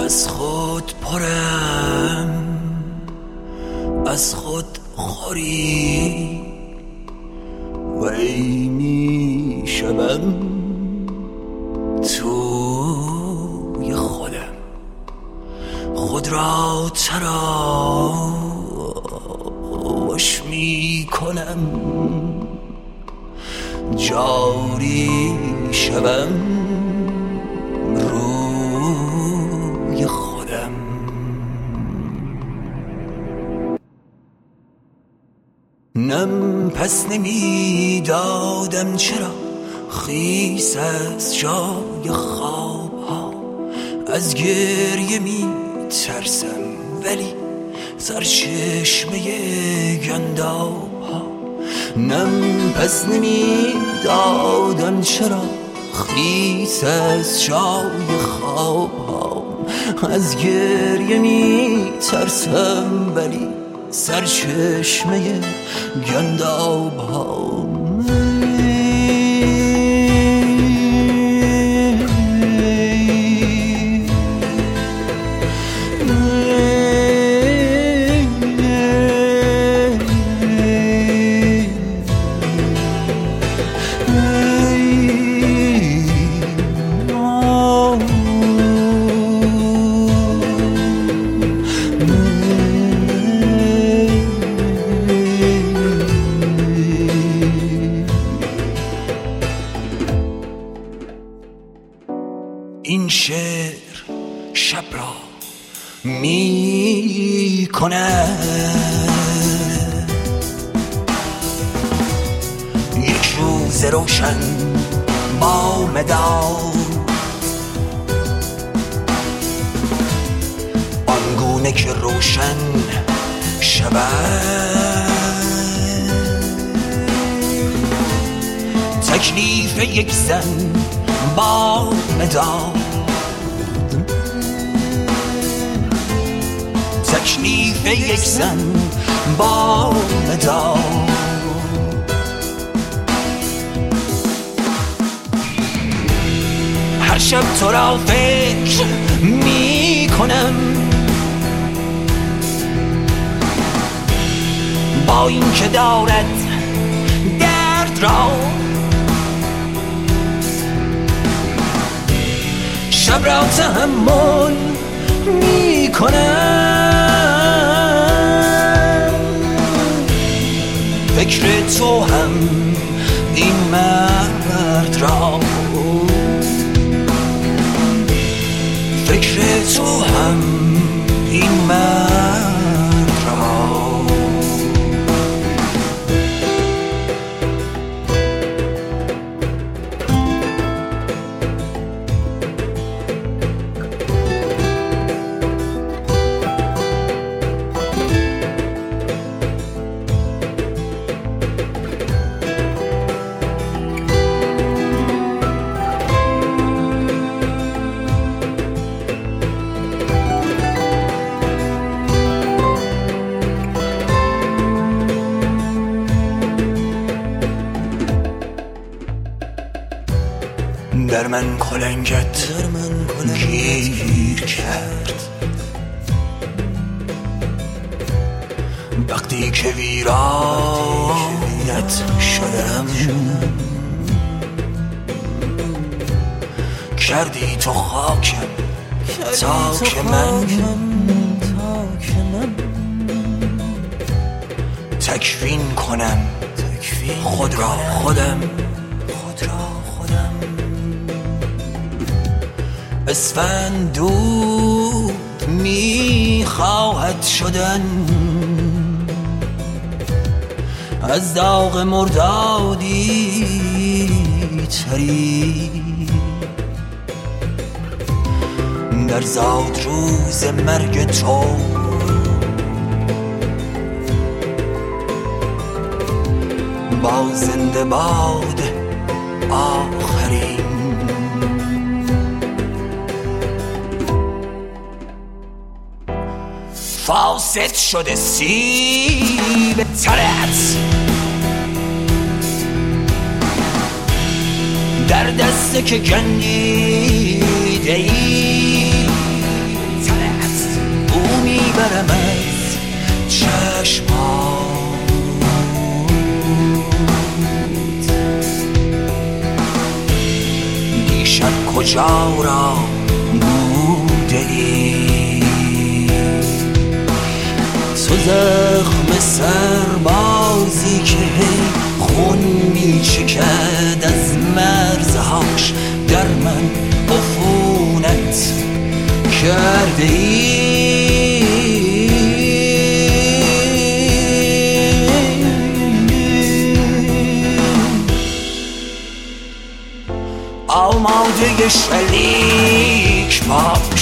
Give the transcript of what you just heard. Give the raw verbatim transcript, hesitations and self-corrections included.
از خود پرم، از خود خوری و ای می شبم توی خودم. خود را تراش می کنم، جاری شبم روی خودم. نم پس نمی دادم چرا خیس از جای خواب ها، از گریه می ترسم ولی سرچشمه گنداب ها. نم پس نمی دادم چرا خیس از جای خواب ها، از گریه می ترسم ولی سرچشمه گنداب ها. این شعر شب را می کنه یک روز روشن با مداد، آنگونه که روشن شود. تکلیف یک زن با مداد، تکلیف یک زن با مداد. هر شب تو را فکر می کنم، با این که دارد درد را. شب را تحمل می کنم، فکر تو هم این مرد را، فکر تو هم این مرد را. در من کلنگت گیر کرد، وقتی که ویرانت شدم. کردی تو خاکم تا که من تکوین کنم خود را خودم. اسفندود می خواهد شدن از داغ مردادی تری، در زاد روز مرگ تو با زنده باد آخرین. فاسد شده سیب ترت در دسته که گندیده ای، چشمات دیشب کجا را بوده ای؟ تو زخم سربازی که هی خون می چکد از مرزهاش در من عفونت کرده ای. آماده شلیک با